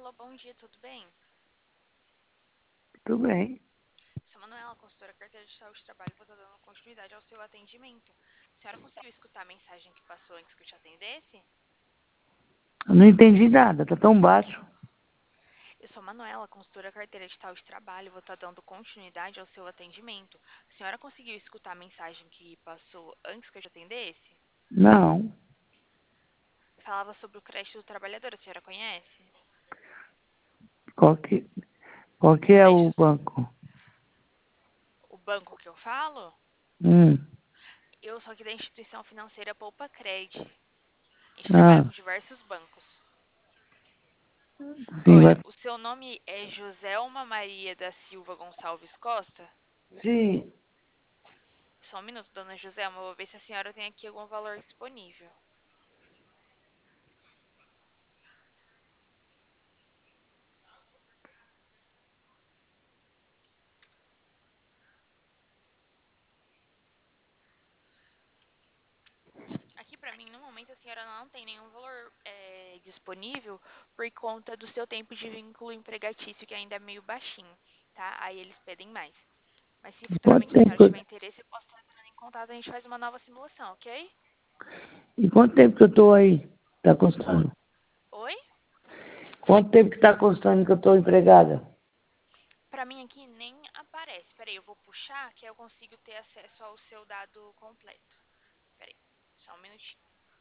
Alô, bom dia, tudo bem? Tudo bem. Sou Manuela, consultora carteira de saúde e trabalho, vou estar dando continuidade ao seu atendimento. A senhora conseguiu escutar a mensagem que passou antes que eu te atendesse? Eu não entendi nada, tá tão baixo. Eu sou Manuela, consultora carteira de saúde e trabalho, vou estar dando continuidade ao seu atendimento. A senhora conseguiu escutar a mensagem que passou antes que eu te atendesse? Não. Falava sobre o crédito do trabalhador, a senhora conhece? Qual que, qual O que é o crédito, banco? o banco que eu falo? Hum. Eu sou aqui da instituição financeira Poupa Cred. A gente trabalha Ah, com diversos bancos. sim, Olha, vai. o seu nome é Joselma Maria da Silva Gonçalves Costa? Sim. Só um minuto, dona Joselma, eu vou ver se a senhora tem aqui algum valor disponível. Aqui pra mim, no momento, a senhora não tem nenhum valor disponível por conta do seu tempo de vínculo empregatício, que ainda é meio baixinho, tá? Aí eles pedem mais. Mas se Quanto futuramente a tempo senhora que eu, tiver interesse, eu posso estar entrando em contato e a gente faz uma nova simulação, ok? e quanto tempo que eu tô aí? Tá custando? Oi? Quanto tempo que tá custando que eu tô empregada? Pra mim aqui nem aparece. Peraí, eu vou puxar que aí eu consigo ter acesso ao seu dado completo. Peraí, só um minutinho.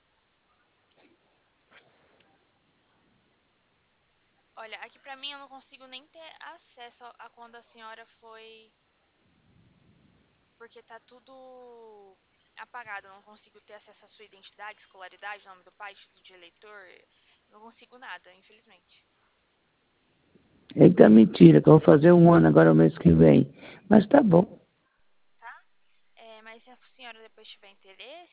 Olha, aqui pra mim eu não consigo nem ter acesso a quando a senhora foi, porque tá tudo apagado. Eu não consigo ter acesso à sua identidade, escolaridade, nome do pai, título de eleitor. Não consigo nada, infelizmente. Eita, mentira, que eu vou fazer um ano agora o mês que vem. Mas tá bom. Tá? Mas se a senhora depois tiver interesse,